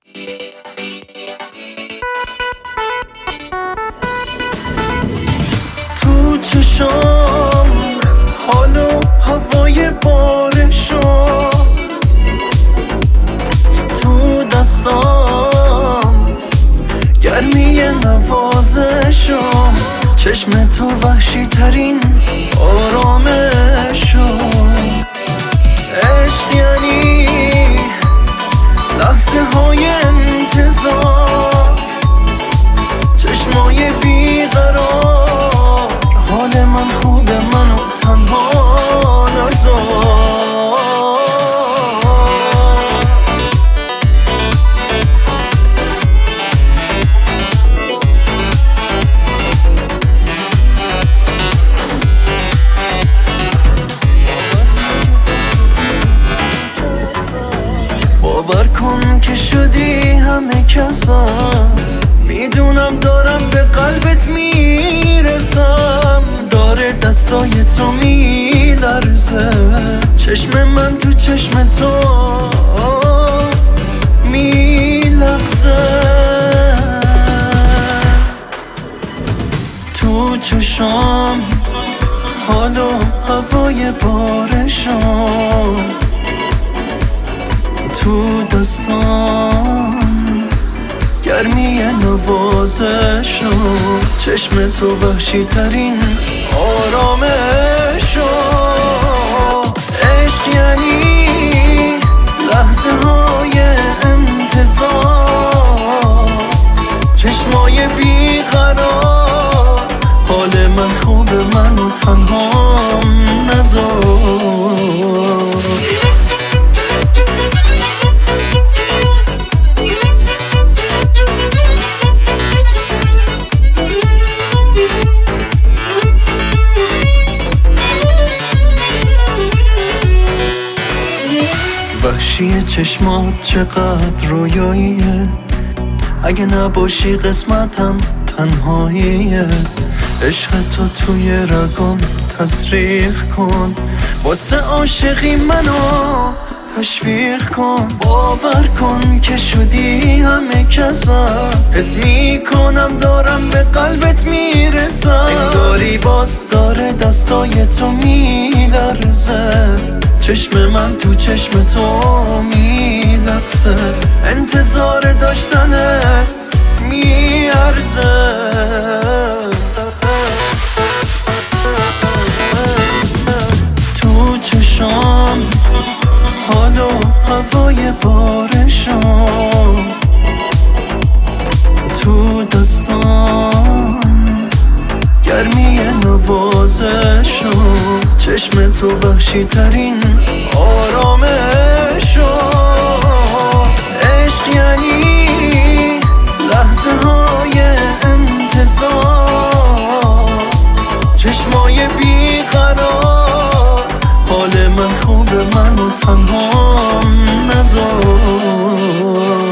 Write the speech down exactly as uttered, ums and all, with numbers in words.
تو چشام حال و هوای بارشو، تو دستام گرمی نوازشو، چشم تو وحشی ترین آرامشو. عشق یعنی لحظه های انتظار، چشمای بیقرار، حال من خوبه منو تنها نذار. باور کن که شدی همه کسم، میدونم دارم به قلبت میرسم، داره دستای تو میلرزه، چشم من تو چشم تو میلغزه. تو چشام حال و هوای بارشم، تو دستان گرمی نوازشو، چشم تو وحشی ترین آرامشو. عشق یعنی لحظه های انتظار، چشمای بیقرار، حال من خوبه منو تنها نذار. وحشی چشمات چقدر رویاییه، اگه نباشی قسمتم تنهاییه. عشق تو توی رگام تصریح کن، واسه عاشقی منو تشویق کن. باور کن که شدی همه کسم، حس میکنم دارم به قلبت میرسم، انگاری باز داره دستای تو میلرزه، چشم من تو چشم تو میلغزه، انتظار داشتنت میارزه. تو چشام حال و هوای بارشم، تو دستان گرمی نوازشو، چشم تو وحشی ترین آرامشو. عشق یعنی لحظه های انتظار، چشمای بیقرار، حال من خوبه منو تنها نذار.